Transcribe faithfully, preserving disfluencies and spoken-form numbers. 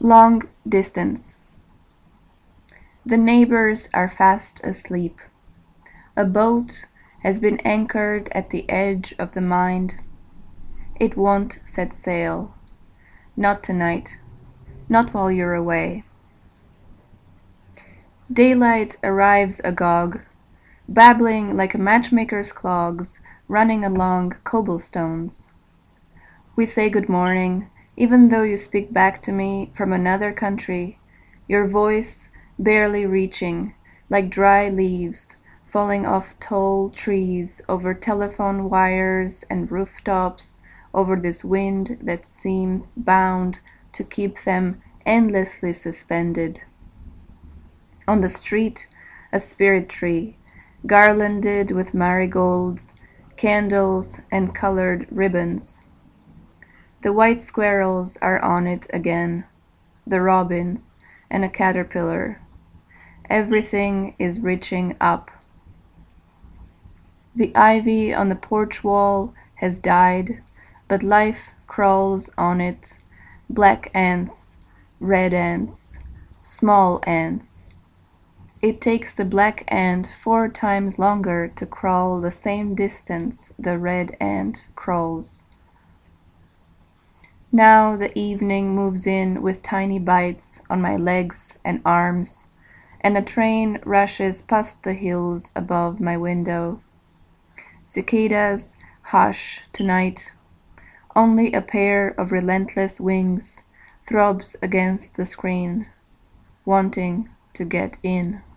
Long distance. The neighbors are fast asleep. A boat has been anchored at the edge of the mind. It won't set sail. Not tonight. Not while you're away. Daylight arrives agog, babbling like a matchmaker's clogs running along cobblestones. We say good morning, even though you speak back to me from another country, your voice barely reaching, like dry leaves falling off tall trees over telephone wires and rooftops, over this wind that seems bound to keep them endlessly suspended. On the street, a spirit tree, garlanded with marigolds, candles, and colored ribbons. The white squirrels are on it again, the robins, and a caterpillar. Everything is reaching up. The ivy on the porch wall has died, but life crawls on it, black ants, red ants, small ants. It takes the black ant four times longer to crawl the same distance the red ant crawls. Now the evening moves in with tiny bites on my legs and arms, and a train rushes past the hills above my window. Cicadas hush tonight. Only a pair of relentless wings throbs against the screen, wanting to get in.